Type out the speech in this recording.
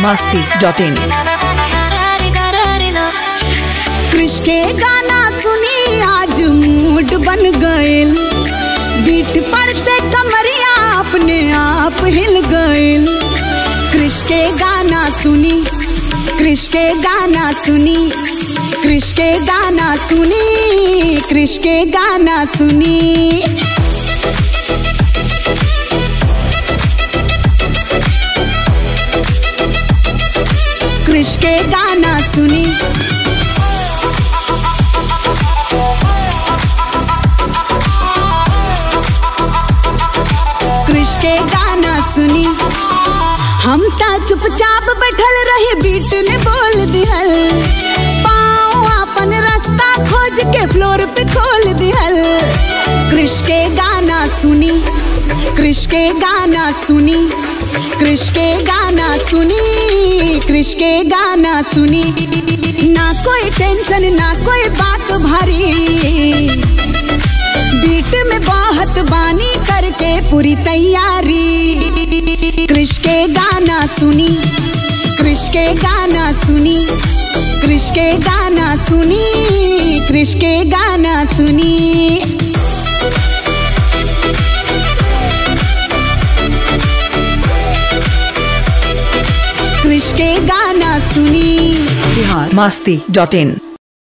biharmasti.in। कृष के गाना सुनी आज मूड बन गए, बीट पड़ते कमरिया अपने आप हिल गए। कृष के गाना सुनी, कृष के गाना सुनी, कृष के गाना सुनी, कृष के गाना सुनी। कृष के गाना सुनी, कृष के गाना सुनी। हम ता चुपचाप बैठल रहे, बीट ने बोल दिहल, पाँव अपन रास्ता खोज के फ्लोर पे खोल दिहल। कृष के गाना सुनी, कृष के गाना सुनी, कृष के गाना सुनी, कृष के गाना सुनी। ना कोई टेंशन ना कोई बात भारी, बीट में बहुत बानी करके पूरी तैयारी। कृष के गाना सुनी, कृष के गाना सुनी, कृष के गाना सुनी, कृष के गाना सुनी। कृष के गाना सुनी। biharmasti.in।